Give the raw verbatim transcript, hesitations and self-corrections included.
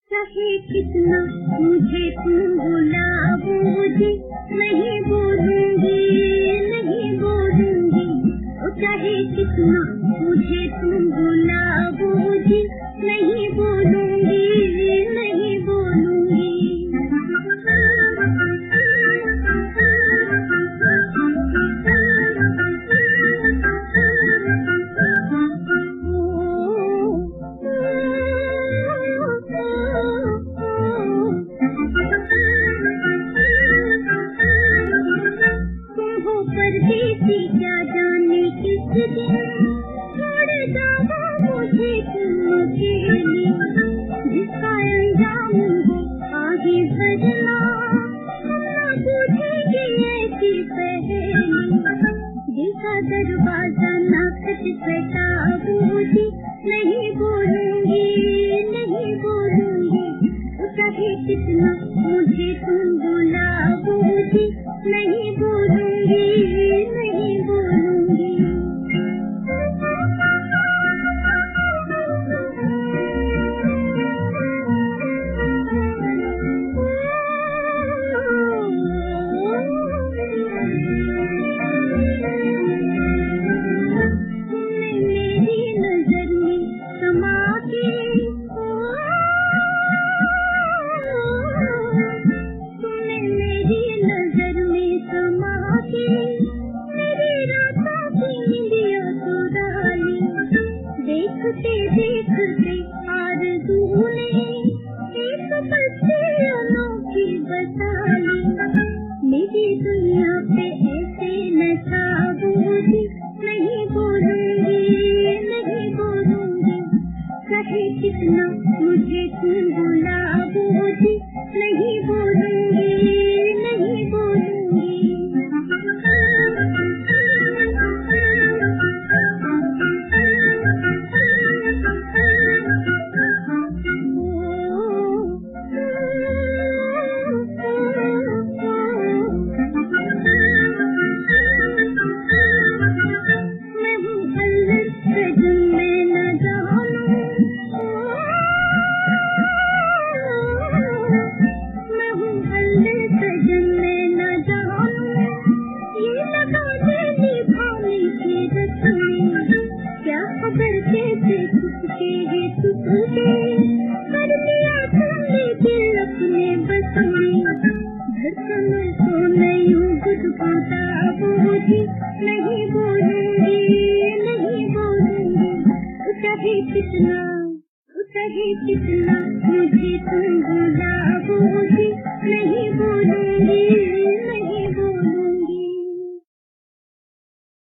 चाहे कितना मुझे तुम बुलाओगे, नहीं बोलूंगी, नहीं बोलूंगी। चाहे कितना मुझे तुम बुलाओगे, नहीं बोलूंगी, नहीं बोलूंगी। परदेसी क्या जाने किस दिन छोड़ जाओ मुझे तुम अकेली, जिसका अंजाम हो आगे बढ़ना, हम ना पूछेंगे ऐसी पहेली। दिल का दरवाजा ना खटखटाओगे, नहीं बोलूंगी, नहीं बोलूंगी। चाहे कितना मुझे तुम बुलाओगे, नहीं बोलूंगी, नहीं बोलूंगी। मेरी नजर में समा के देखते देखते आरज़ू ने एक बच्चे अनोखी बसा ली। मेरी दुनिया पे ऐसे न छाओगी, नहीं बोलूंगी, नहीं बोलूंगी। चाहे कितना मुझे तुम बुलाओगे, नहीं बोलूंगी, नहीं बोलूंगी। क्या खबर कैसे टूटे है टूटे, कर दिया तुमने दिल अपने बस में। धड़कन तो नहीं गुदगुदाओगी, नहीं बोलूंगी, नहीं बोलूंगी। चाहे कितना, चाहे कितना मुझे तुम बुलाओगे, नहीं बोलूंगी।